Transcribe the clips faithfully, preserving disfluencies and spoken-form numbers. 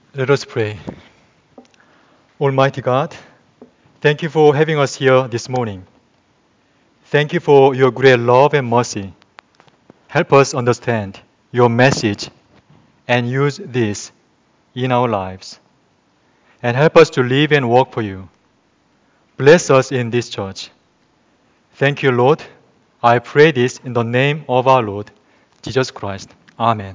Let us pray. Almighty God, thank you for having us here this morning. Thank you for your great love and mercy. Help us understand your message and use this in our lives. And help us to live and work for you. Bless us in this church. Thank you, Lord. I pray this in the name of our Lord, Jesus Christ. Amen.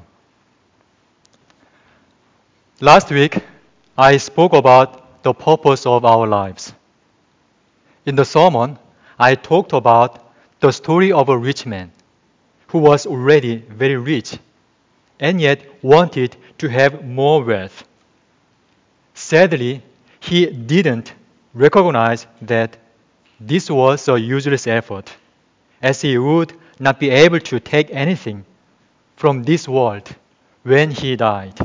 Last week, I spoke about the purpose of our lives. In the sermon, I talked about the story of a rich man who was already very rich and yet wanted to have more wealth. Sadly, he didn't recognize that this was a useless effort, as he would not be able to take anything from this world when he died.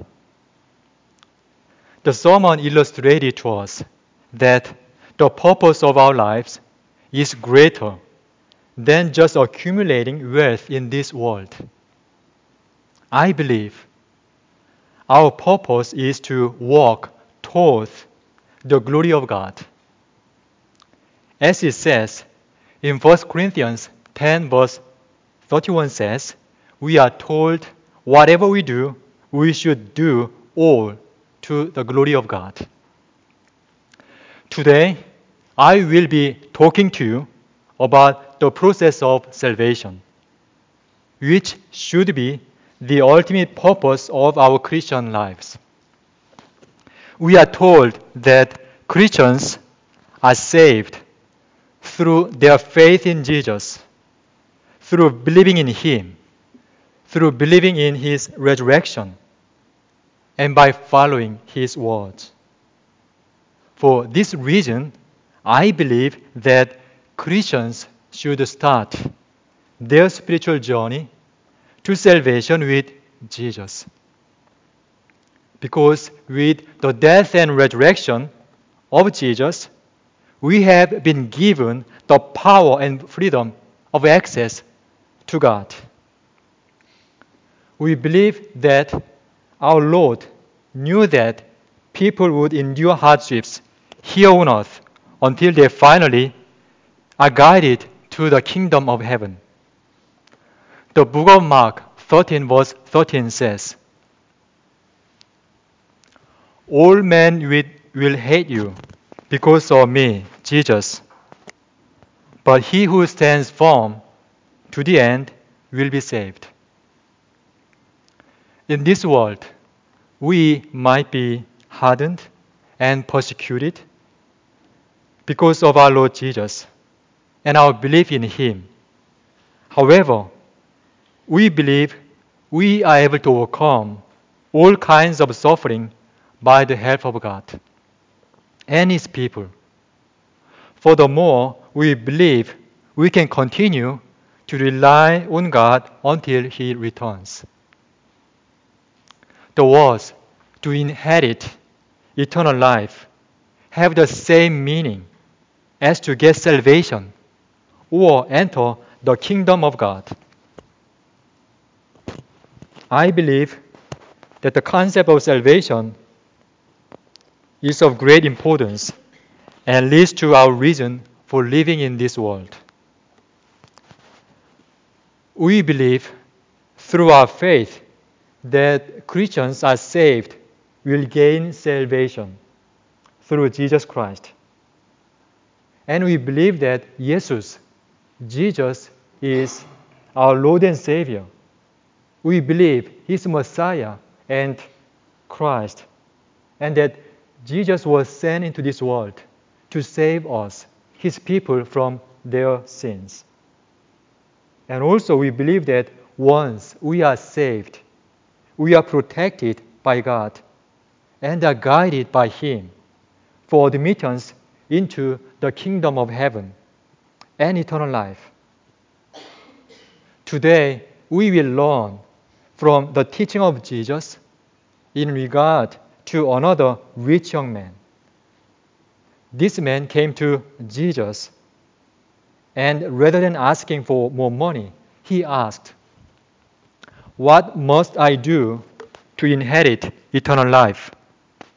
The sermon illustrated to us that the purpose of our lives is greater than just accumulating wealth in this world. I believe our purpose is to walk towards the glory of God. As it says in First Corinthians ten verse thirty-one says, we are told whatever we do, we should do all to the glory of God. Today, I will be talking to you about the process of salvation, which should be the ultimate purpose of our Christian lives. We are told that Christians are saved through their faith in Jesus, through believing in Him, through believing in His resurrection, and by following His words. For this reason, I believe that Christians should start their spiritual journey to salvation with Jesus. Because with the death and resurrection of Jesus, we have been given the power and freedom of access to God. We believe that our Lord knew that people would endure hardships here on earth until they finally are guided to the kingdom of heaven. The book of Mark thirteen verse thirteen says, all men will hate you because of me, Jesus. But he who stands firm to the end will be saved. In this world, we might be hardened and persecuted because of our Lord Jesus and our belief in Him. However, we believe we are able to overcome all kinds of suffering by the help of God and His people. Furthermore, we believe we can continue to rely on God until He returns. The words to inherit eternal life have the same meaning as to get salvation or enter the kingdom of God. I believe that the concept of salvation is of great importance and leads to our reason for living in this world. We believe through our faith that Christians are saved will gain salvation through Jesus Christ. And we believe that Jesus, Jesus is our Lord and Savior. We believe He's Messiah and Christ, and that Jesus was sent into this world to save us, His people, from their sins. And also we believe that once we are saved, we are protected by God and are guided by Him for admittance into the kingdom of heaven and eternal life. Today, we will learn from the teaching of Jesus in regard to another rich young man. This man came to Jesus, and rather than asking for more money, he asked, what must I do to inherit eternal life?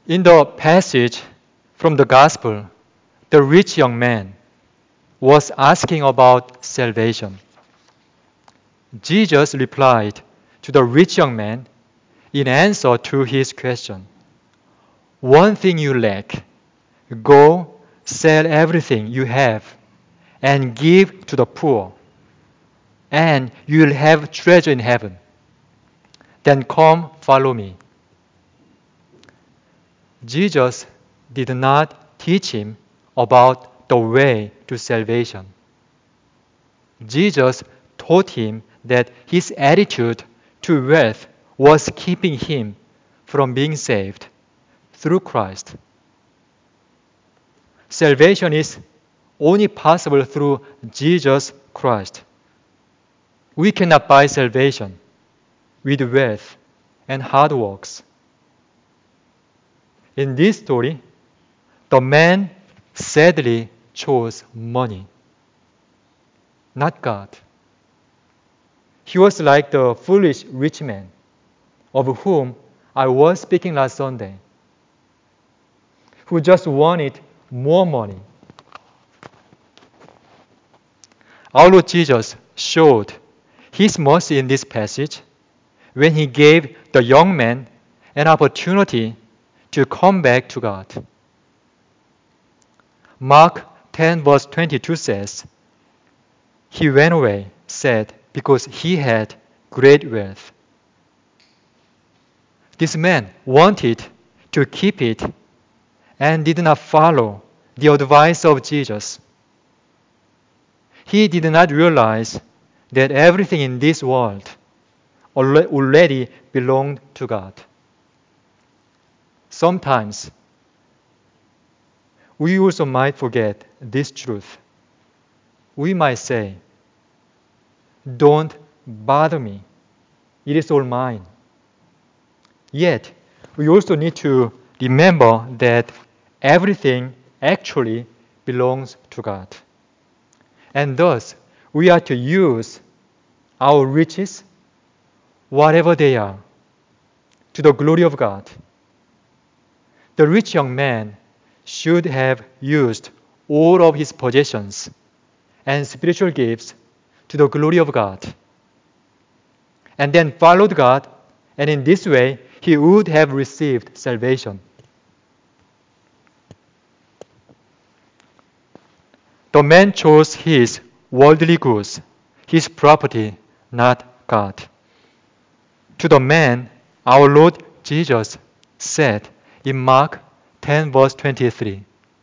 In the passage from the Gospel, the rich young man was asking about salvation. Jesus replied to the rich young man in answer to his question. One thing you lack. Go, sell everything you have, and give to the poor, and you will have treasure in heaven. Then come, follow me. Jesus did not teach him about the way to salvation. Jesus taught him that his attitude to wealth was keeping him from being saved through Christ. Salvation is only possible through Jesus Christ. We cannot buy salvation with wealth and hard works. In this story, the man sadly chose money, not God. He was like the foolish rich man of whom I was speaking last Sunday, who just wanted more money. Our Lord Jesus showed his mercy in this passage when he gave the young man an opportunity to come back to God. Mark ten verse twenty-two says, he went away, sad, because he had great wealth. This man wanted to keep it and did not follow the advice of Jesus. He did not realize that everything in this world already belonged to God. Sometimes we also might forget this truth. We might say, don't bother me. It is all mine. Yet, we also need to remember that everything actually belongs to God. And thus, we are to use our riches, whatever they are, to the glory of God. The rich young man should have used all of his possessions and spiritual gifts to the glory of God, and then followed God, and in this way he would have received salvation. The man chose his worldly goods, his property, not God. To the man, our Lord Jesus said in Mark ten verse twenty-three,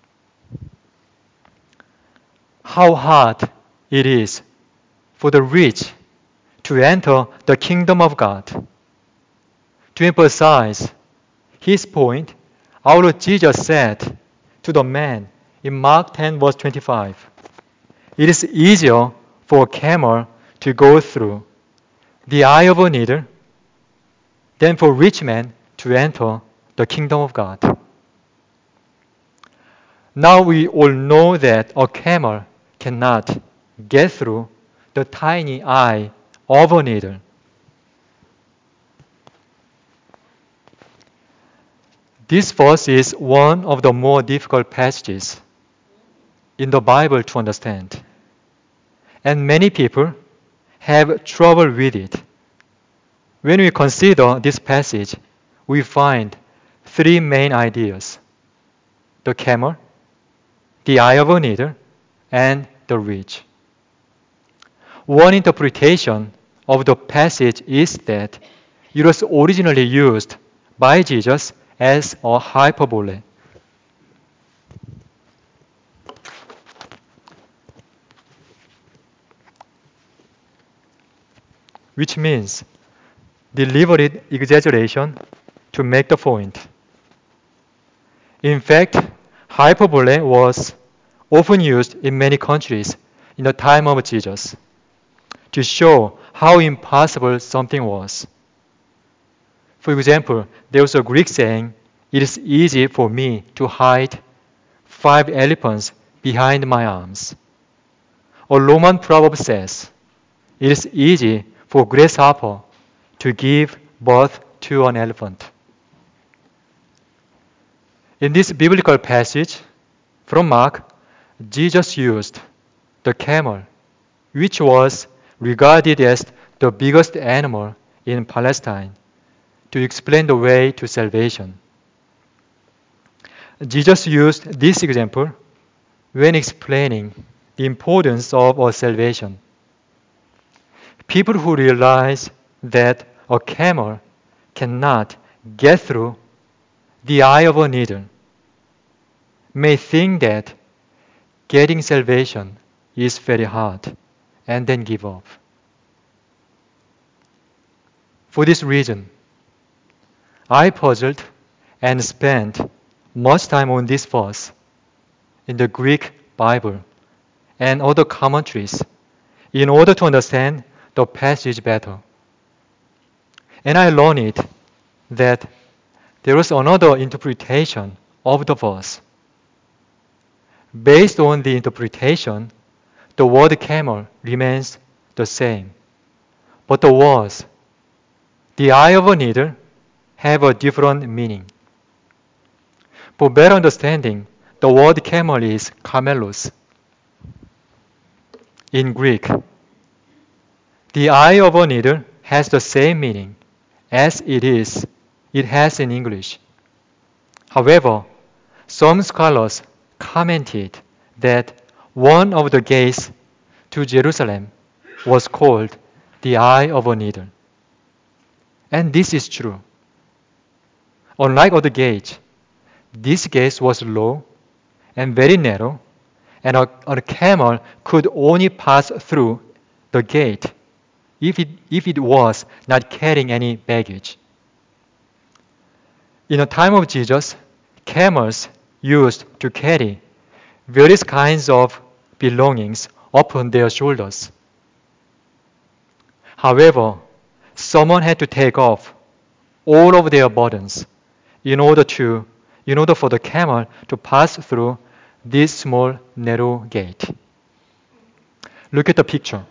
how hard it is for the rich to enter the kingdom of God. To emphasize his point, our Lord Jesus said to the man in Mark ten verse twenty-five, it is easier for a camel to go through the eye of a needle than for a rich man to enter the kingdom of God. Now we all know that a camel cannot get through the tiny eye of a needle. This verse is one of the more difficult passages in the Bible to understand, and many people have trouble with it. When we consider this passage, we find three main ideas: the camel, the eye of a needle, and the rich. One interpretation of the passage is that it was originally used by Jesus as a hyperbole. Which means deliberate exaggeration to make the point. In fact, hyperbole was often used in many countries in the time of Jesus to show how impossible something was. For example, there was a Greek saying, it is easy for me to hide five elephants behind my arms. A Roman proverb says, it is easy for a grasshopper to give birth to an elephant. In this biblical passage from Mark, Jesus used the camel, which was regarded as the biggest animal in Palestine, to explain the way to salvation. Jesus used this example when explaining the importance of our salvation. People who realize that a camel cannot get through the eye of a needle may think that getting salvation is very hard and then give up. For this reason, I puzzled and spent much time on this verse in the Greek Bible and other commentaries in order to understand the passage better. And I learned that there was another interpretation of the verse. Based on the interpretation, the word camel remains the same, but the words, the eye of a needle, have a different meaning. For better understanding, the word camel is kamelos in Greek. The eye of a needle has the same meaning as it is it has in English. However, some scholars commented that one of the gates to Jerusalem was called the eye of a needle. And this is true. Unlike other gates, this gate was low and very narrow, and a, a camel could only pass through the gate if it, if it was not carrying any baggage. In the time of Jesus, camels used to carry various kinds of belongings upon their shoulders. However, someone had to take off all of their burdens in order to in order for the camel to pass through this small narrow gate. Look at the picture.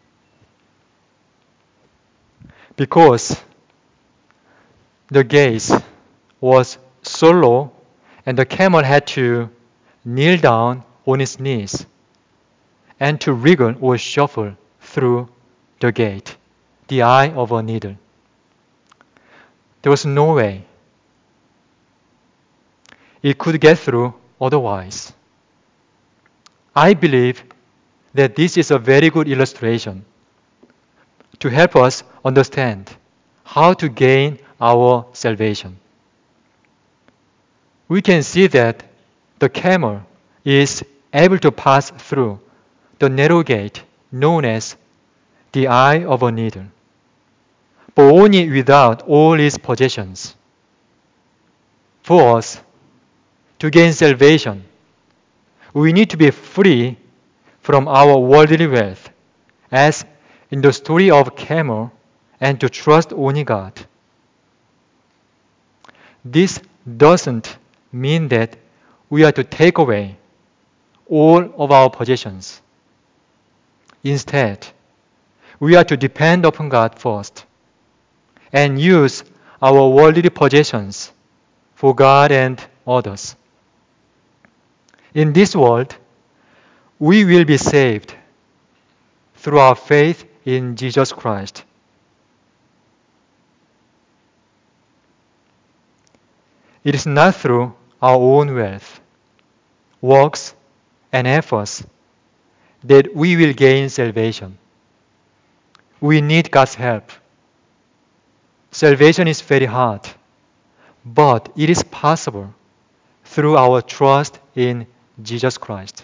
Because the gate was so low and the camel had to kneel down on its knees and to wriggle or shuffle through the gate, the eye of a needle. There was no way it could get through otherwise. I believe that this is a very good illustration to help us understand how to gain our salvation. We can see that the camel is able to pass through the narrow gate known as the eye of a needle, but only without all its possessions. For us to gain salvation, we need to be free from our worldly wealth, as in the story of camel, and to trust only God. This doesn't mean that we are to take away all of our possessions. Instead, we are to depend upon God first and use our worldly possessions for God and others. In this world, we will be saved through our faith in Jesus Christ. It is not through our own wealth, works, and efforts that we will gain salvation. We need God's help. Salvation is very hard, but it is possible through our trust in Jesus Christ.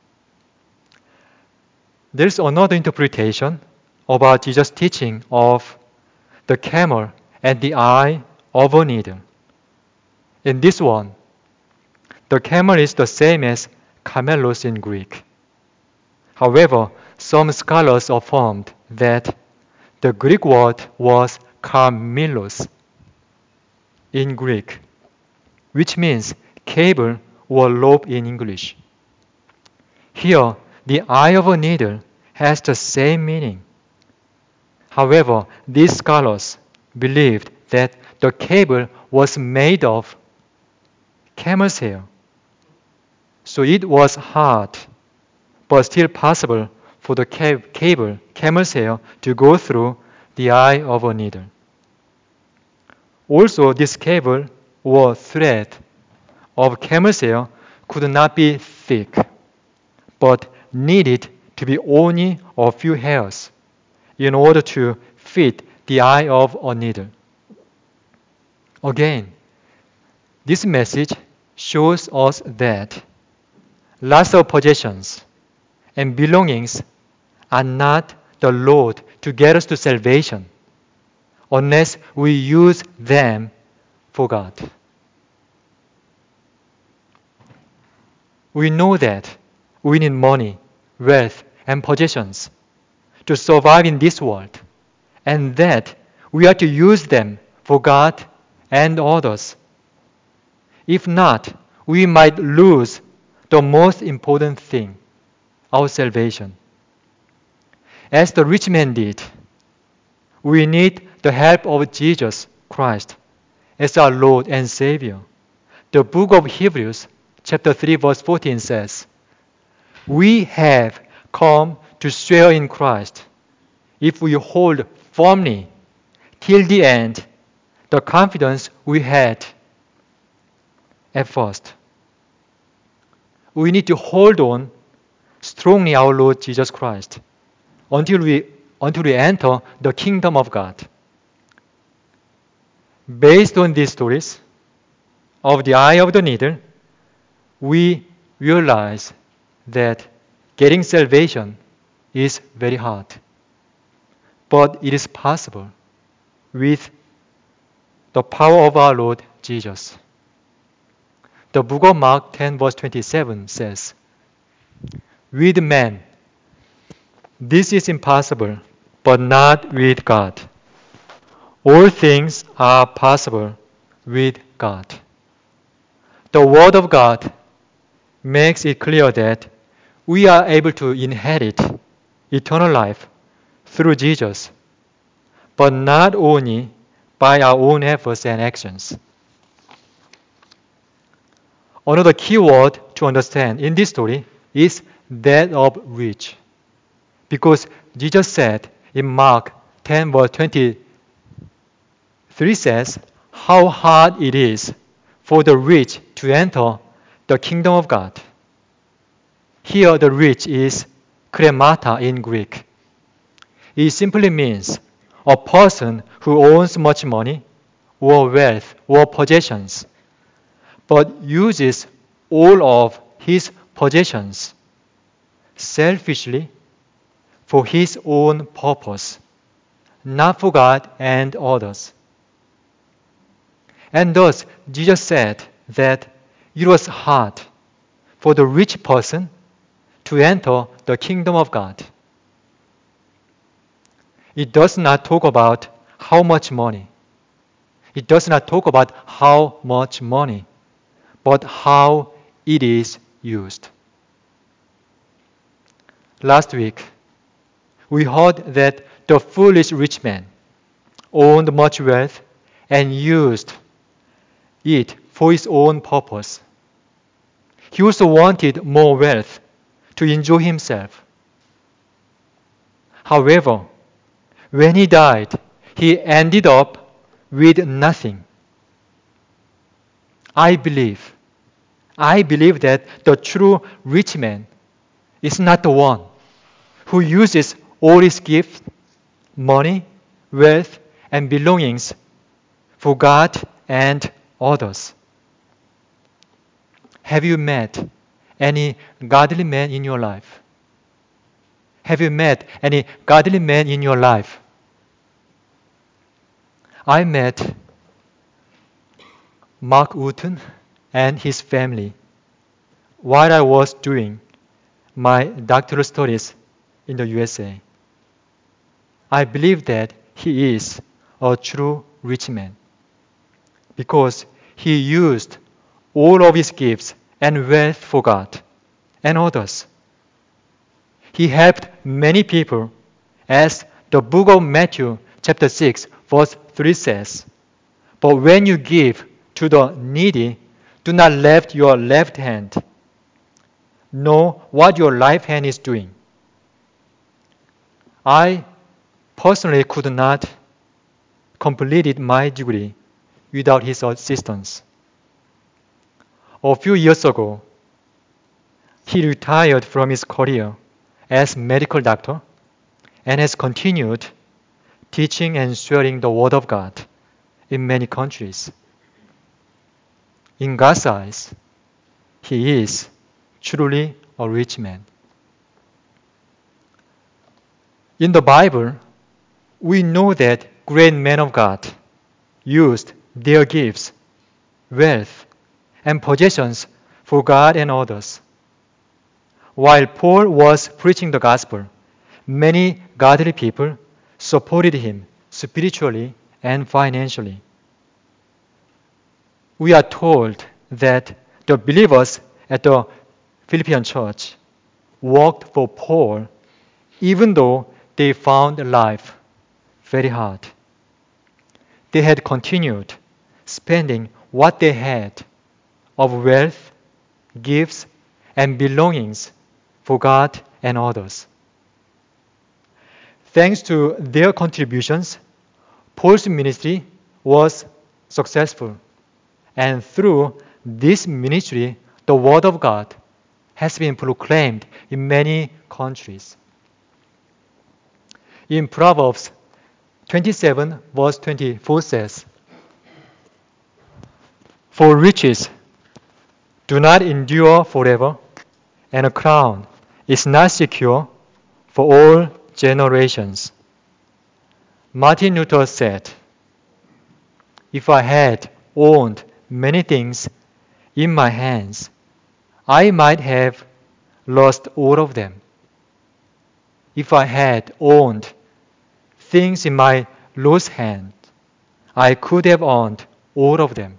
There is another interpretation about Jesus' teaching of the camel and the eye of a needle. In this one, the camel is the same as kamelos in Greek. However, some scholars affirmed that the Greek word was kamelos in Greek, which means cable or rope in English. Here, the eye of a needle has the same meaning. However, these scholars believed that the cable was made of camel's hair. So it was hard, but still possible for the cable, camel's hair, to go through the eye of a needle. Also, this cable or thread of camel's hair could not be thick, but needed to be only a few hairs in order to fit the eye of a needle. Again, this message shows us that lots of possessions and belongings are not the road to get us to salvation unless we use them for God. We know that we need money, wealth, and possessions to survive in this world, and that we are to use them for God and others. If not, we might lose the most important thing, our salvation. As the rich man did, we need the help of Jesus Christ as our Lord and Savior. The book of Hebrews, chapter three, verse fourteen says, "We have come to share in Christ if we hold firmly till the end the confidence we had at first." We need to hold on strongly our Lord Jesus Christ until we until we enter the kingdom of God. Based on these stories of the eye of the needle, we realize that getting salvation is very hard. But it is possible with the power of our Lord Jesus. The book of Mark ten, verse twenty-seven says, "With man, this is impossible, but not with God. All things are possible with God." The Word of God makes it clear that we are able to inherit eternal life through Jesus, but not only by our own efforts and actions. Another key word to understand in this story is that of rich. Because Jesus said in Mark ten, verse twenty-three says, how hard it is for the rich to enter the kingdom of God. Here the rich is kremata in Greek. It simply means a person who owns much money or wealth or possessions, but uses all of his possessions selfishly for his own purpose, not for God and others. And thus, Jesus said that it was hard for the rich person to enter the kingdom of God. It does not talk about how much money. It does not talk about how much money, but how it is used. Last week, we heard that the foolish rich man owned much wealth and used it for his own purpose. He also wanted more wealth to enjoy himself. However, when he died, he ended up with nothing. I believe, I believe that the true rich man is not the one who uses all his gifts, money, wealth, and belongings for God and others. Have you met any godly man in your life? Have you met any godly man in your life? I met Mark Wooten and his family while I was doing my doctoral studies in the U S A. I believe that he is a true rich man because he used all of his gifts and wealth for God and others. He helped many people, as the book of Matthew chapter six verse three says, "But when you give to the needy, Do not let your left hand know what your right hand is doing. I personally could not complete my degree without his assistance. A few years ago, he retired from his career as medical doctor and has continued teaching and sharing the Word of God in many countries. In God's eyes, he is truly a rich man. In the Bible, we know that great men of God used their gifts, wealth, and possessions for God and others. While Paul was preaching the gospel, many godly people supported him spiritually and financially. We are told that the believers at the Philippian church worked for Paul even though they found life very hard. They had continued spending what they had of wealth, gifts, and belongings for God and others. Thanks to their contributions, Paul's ministry was successful. And through this ministry, the Word of God has been proclaimed in many countries. In Proverbs twenty-seven, verse twenty-four says, "For riches do not endure forever, and a crown is not secure for all generations." Martin Luther said, "If I had owned many things in my hands, I might have lost all of them. If I had owned things in my lost hand, I could have owned all of them."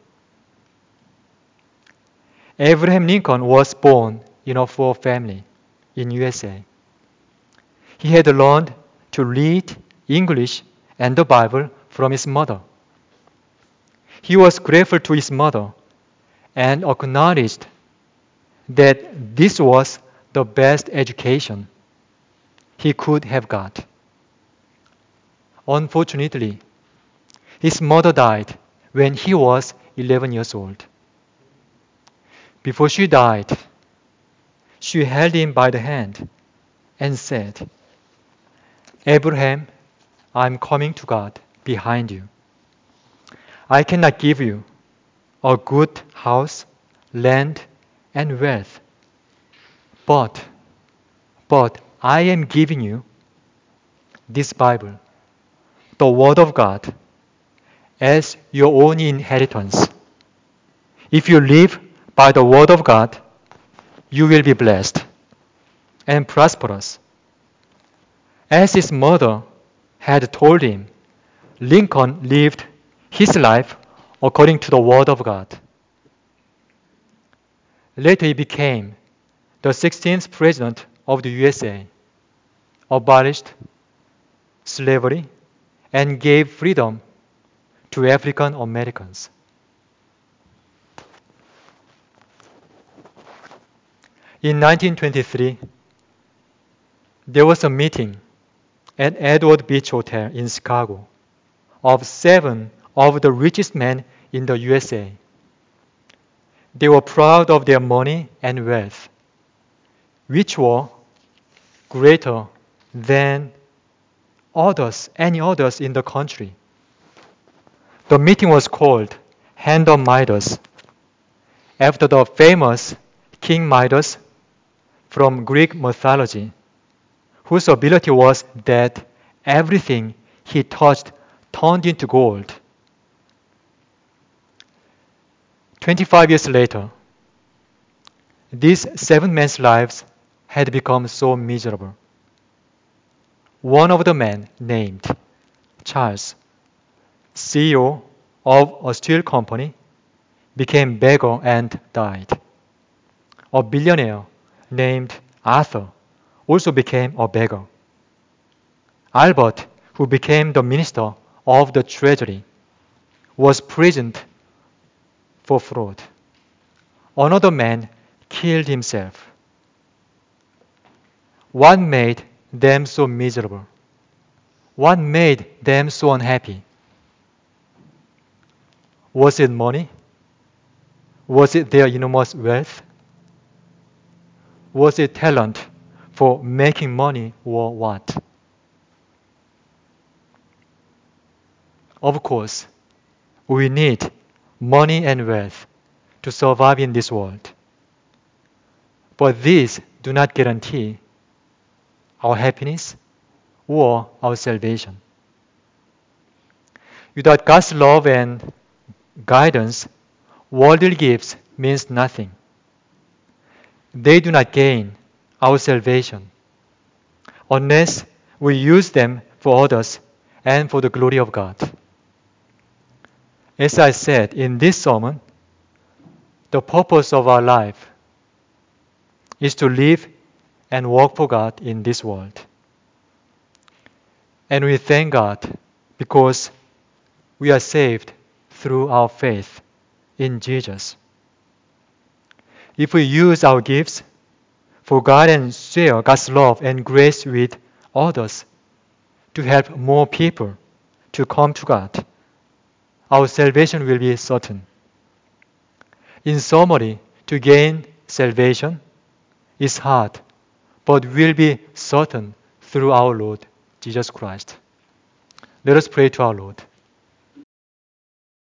Abraham Lincoln was born in a poor family in U S A. He had learned to read English and the Bible from his mother. He was grateful to his mother and acknowledged that this was the best education he could have got. Unfortunately, his mother died when he was eleven years old. Before she died, she held him by the hand and said, "Abraham, I'm coming to God behind you. I cannot give you a good house, land, and wealth, but, but I am giving you this Bible, the Word of God, as your own inheritance. If you live by the Word of God, you will be blessed and prosperous." As his mother had told him, Lincoln lived his life according to the Word of God. Later he became the sixteenth President of the U S A, abolished slavery, and gave freedom to African Americans. In nineteen twenty-three, there was a meeting at Edward Beach Hotel in Chicago of seven of the richest men in the U S A. They were proud of their money and wealth, which were greater than others, any others in the country. The meeting was called Hand of Midas, after the famous King Midas from Greek mythology, whose ability was that everything he touched turned into gold. Twenty-five years later, these seven men's lives had become so miserable. One of the men, named Charles, C E O of a steel company, became beggar and died. A billionaire named Arthur also became a beggar. Albert, who became the minister of the treasury, was imprisoned for fraud. another man killed himself. What made them so miserable? What made them so unhappy? Was it money? Was it their enormous wealth? Was it talent for making money or what? Of course, we need money and wealth to survive in this world. But these do not guarantee our happiness or our salvation. Without God's love and guidance, worldly gifts means nothing. They do not gain our salvation unless we use them for others and for the glory of God. As I said in this sermon, the purpose of our life is to live and work for God in this world. And we thank God because we are saved through our faith in Jesus. If we use our gifts for God and share God's love and grace with others to help more people to come to God, our salvation will be certain. In summary, to gain salvation is hard, but will be certain through our Lord Jesus Christ. Let us pray to our Lord.